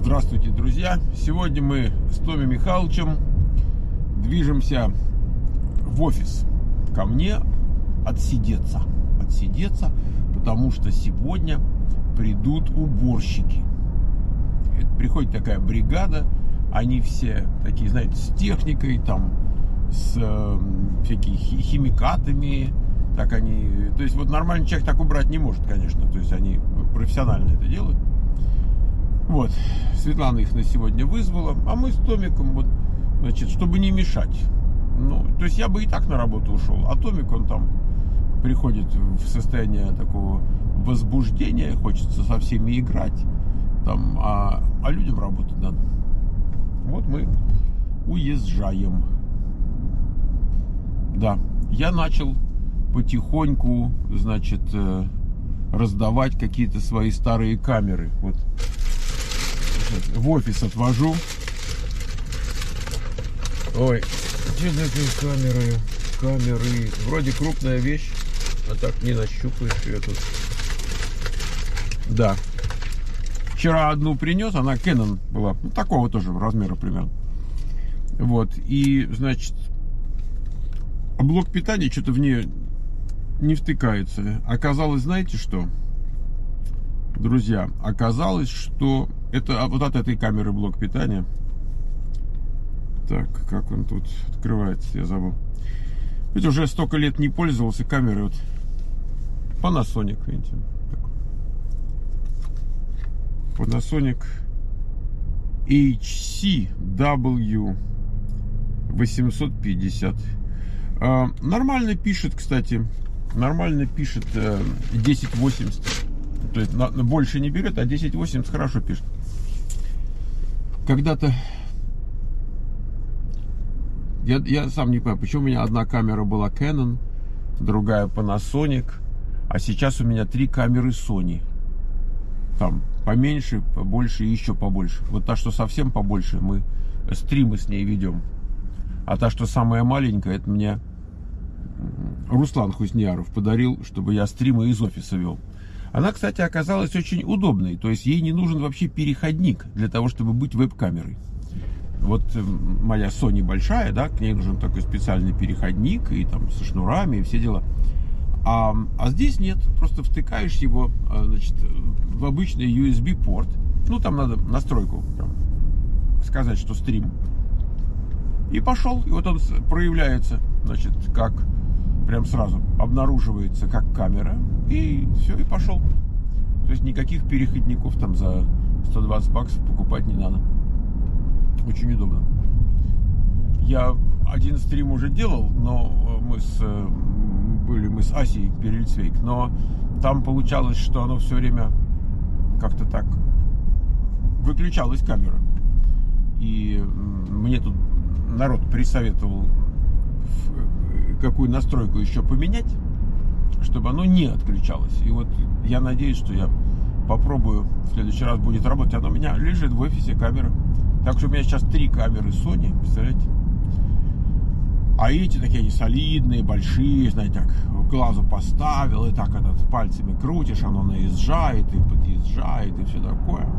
Здравствуйте, друзья! Сегодня мы с Томи Михайловичем движемся в офис. Ко мне отсидеться, потому что сегодня придут уборщики. Приходит такая бригада, они все такие, знаете, с техникой, там, с всякими химикатами. Так они, то есть вот нормальный человек так убрать не может, конечно, то есть они профессионально это делают. Вот, Светлана их на сегодня вызвала, а мы с Томиком, вот, значит, чтобы не мешать. Ну, то есть я бы и так на работу ушел, а Томик, он там приходит в состояние такого возбуждения, хочется со всеми играть, там, а людям работать надо. Вот мы уезжаем. Да, я начал потихоньку, значит, раздавать какие-то свои старые камеры. Вот в офис отвожу. Ой, что за этой камеры? Вроде крупная вещь, а так не нащупаешь ее тут. Да. Вчера одну принес, она Canon была, ну, такого тоже размера примерно. Вот, и, значит, блок питания что-то в нее не втыкается. Оказалось, знаете что? Друзья, оказалось, что это вот от этой камеры блок питания. Так, как он тут открывается, я забыл. Ведь уже столько лет не пользовался камерой. Вот Panasonic, видите. Panasonic HCW850. Нормально пишет, кстати. Нормально пишет 1080. То есть больше не берет, а 1080 хорошо пишет. Когда-то я сам не понимаю, почему у меня одна камера была Canon, другая Panasonic, а сейчас у меня 3 камеры Sony. Там поменьше, побольше и еще побольше. Вот та, что совсем побольше, мы стримы с ней ведем. А та, что самая маленькая, это мне Руслан Хусняров подарил, чтобы я стримы из офиса вел. Она, кстати, оказалась очень удобной. То есть ей не нужен вообще переходник для того, чтобы быть веб-камерой. Вот моя Sony большая, да, к ней нужен такой специальный переходник, и там со шнурами, и все дела. А здесь нет. Просто втыкаешь его, значит, в обычный USB-порт. Ну, там надо настройку прям сказать, что стрим. И пошел. И вот он проявляется, значит, как... Прям сразу обнаруживается как камера. И все, и пошел. То есть никаких переходников там за 120 баксов покупать не надо. Очень удобно. Я один стрим уже делал, но мы с Асей Перельцвейк. Но там получалось, что оно все время как-то так выключалась камера. И мне тут народ присоветовал какую настройку еще поменять, чтобы оно не отключалось. И вот я надеюсь, что я попробую, в следующий раз будет работать. Оно у меня лежит в офисе, камера. Так что у меня сейчас 3 камеры Sony, представляете? А эти такие, они солидные, большие, знаете, так, в глазу поставил, и так этот пальцами крутишь, оно наезжает, и подъезжает, и все такое.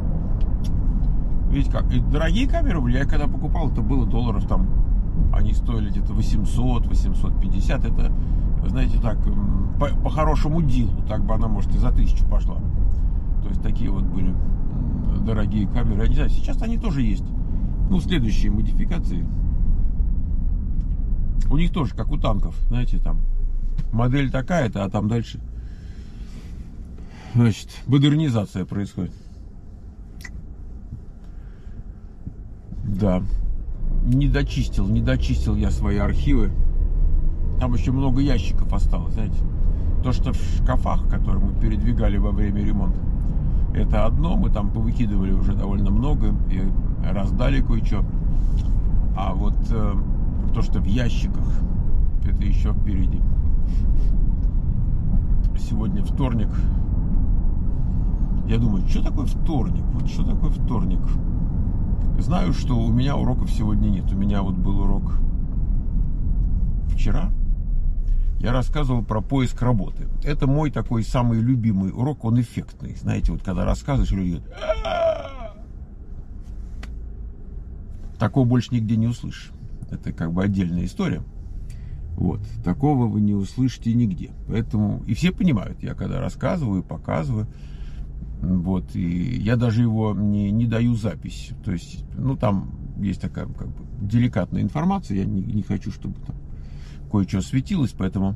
Видите как? И дорогие камеры были, я когда покупал, это было долларов там, они стоили где-то 800, 850. Это, знаете, так, по хорошему дилу. Так бы она, может, и за 1000 пошла. То есть такие вот были дорогие камеры. Я не знаю, сейчас они тоже есть. Ну, следующие модификации. У них тоже, как у танков. Знаете, там модель такая-то, а там дальше, значит, модернизация происходит. Да. Не дочистил я свои архивы. Там еще много ящиков осталось, знаете. То, что в шкафах, которые мы передвигали во время ремонта, это одно, мы там повыкидывали уже довольно много и раздали кое-что. А вот то, что в ящиках, это еще впереди. Сегодня вторник. Я думаю, что такое вторник? Вот что такое вторник? Знаю, что у меня уроков сегодня нет. У меня вот был урок вчера. Я рассказывал про поиск работы. Это мой такой самый любимый урок, он эффектный. Знаете, вот когда рассказываешь, люди говорят: такого больше нигде не услышишь. Это как бы отдельная история. Вот. Такого вы не услышите нигде. Поэтому, и все понимают, я когда рассказываю, показываю, вот, и я даже его не даю запись. То есть, ну, там есть такая, как бы, деликатная информация, я не хочу, чтобы там кое-что светилось, поэтому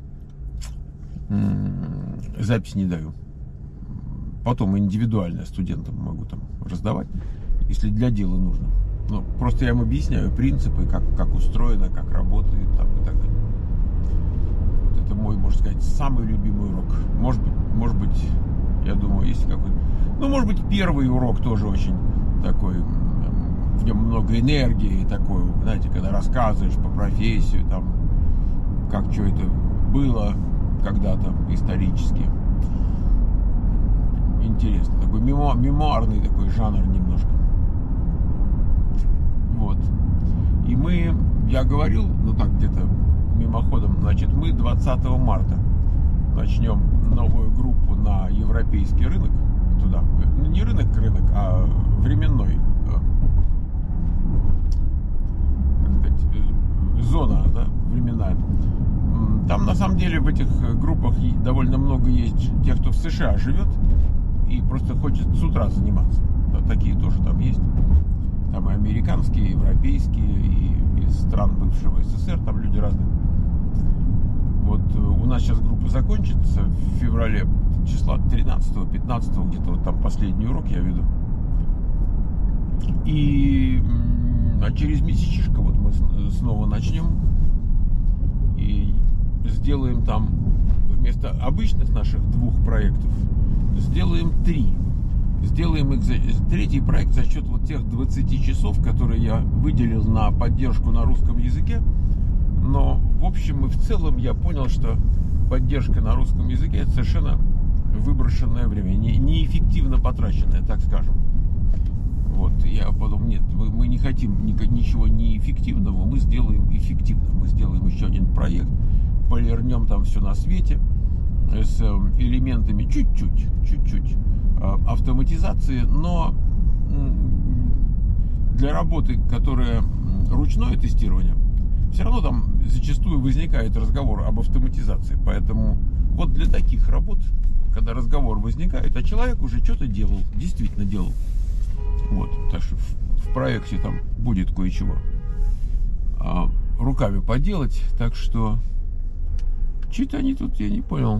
запись не даю. Потом индивидуально студентам могу там раздавать, если для дела нужно. Ну, просто я им объясняю принципы, как устроено, как работает там, и так далее. Вот это мой, можно сказать, самый любимый урок. Может быть, я думаю, есть какой-то... Ну, может быть, первый урок тоже очень такой, в нем много энергии, такой, знаете, когда рассказываешь по профессию, там, как что это было когда-то исторически. Интересно, такой мемуарный такой жанр немножко. Вот. И я говорил, ну так где-то мимоходом, значит, мы 20 марта начнем новую группу на европейский рынок, туда, не рынок, а временной, как сказать, зона, да, временная. Там на самом деле в этих группах довольно много есть тех, кто в США живет и просто хочет с утра заниматься. Да, такие тоже там есть. Там и американские, и европейские, и из стран бывшего СССР, там люди разные. Вот у нас сейчас группа закончится в феврале, числа 13-15, где-то вот там последний урок я веду. И через месячишко вот мы снова начнем и сделаем там вместо обычных наших 2 проектов сделаем 3. Сделаем их третий проект за счет вот тех 20 часов, которые я выделил на поддержку на русском языке. Но в общем и в целом я понял, что поддержка на русском языке — это совершенно выброшенное время, неэффективно потраченное, так скажем. Вот, я подумал, нет, мы не хотим ничего неэффективного, мы сделаем эффективно. Мы сделаем еще один проект, повернем там все на свете с элементами чуть-чуть автоматизации, но для работы, которая ручное тестирование, все равно там зачастую возникает разговор об автоматизации. Поэтому вот для таких работ, когда разговор возникает, а человек уже что-то делал, действительно делал. Вот, так что в проекте там будет кое-чего руками поделать. Так что что-то они тут, я не понял.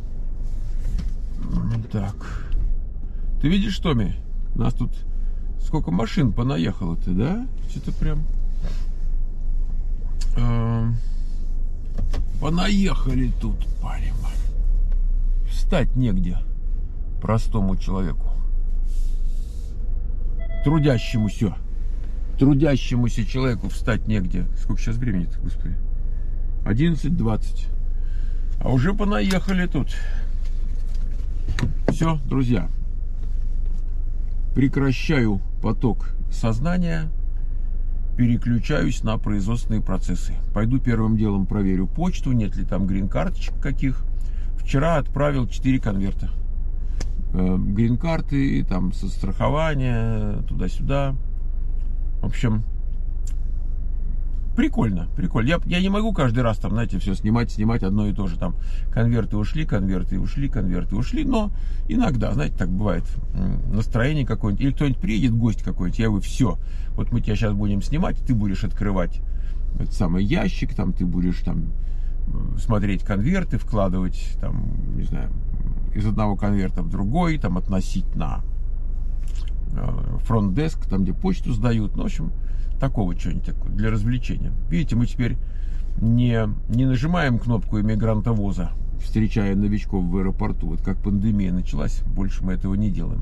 Так. Ты видишь, Томми? У нас тут сколько машин понаехало-то, да? Что-то прям... понаехали тут, парень. Встать негде простому человеку. Трудящемуся человеку встать негде. Сколько сейчас времени-то, господи? 11:20. А уже понаехали тут. Все, друзья. Прекращаю поток сознания. Переключаюсь на производственные процессы. Пойду первым делом проверю почту, нет ли там грин-карточек каких. Вчера отправил 4 конверта. Грин-карты, там со страхования, туда-сюда. В общем, прикольно. Я не могу каждый раз там, знаете, все снимать одно и то же. Там конверты ушли. Но иногда, знаете, так бывает. Настроение какое-нибудь. Или кто-нибудь приедет, гость какой-нибудь. Я говорю, все, вот мы тебя сейчас будем снимать, ты будешь открывать этот самый ящик, там ты будешь там смотреть конверты, вкладывать, там, не знаю, из одного конверта в другой, там относить на фронт-деск, там, где почту сдают. Ну, в общем, такого чего-нибудь такого для развлечения. Видите, мы теперь не нажимаем кнопку иммигрантовоза, встречая новичков в аэропорту. Вот как пандемия началась, больше мы этого не делаем.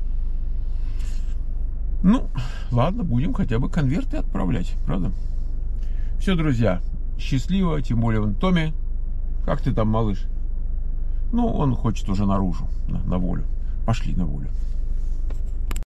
Ну, ладно, будем хотя бы конверты отправлять, правда? Все, друзья, счастливо, тем более вон Томми. Как ты там, малыш? Ну, он хочет уже наружу, на волю. Пошли на волю.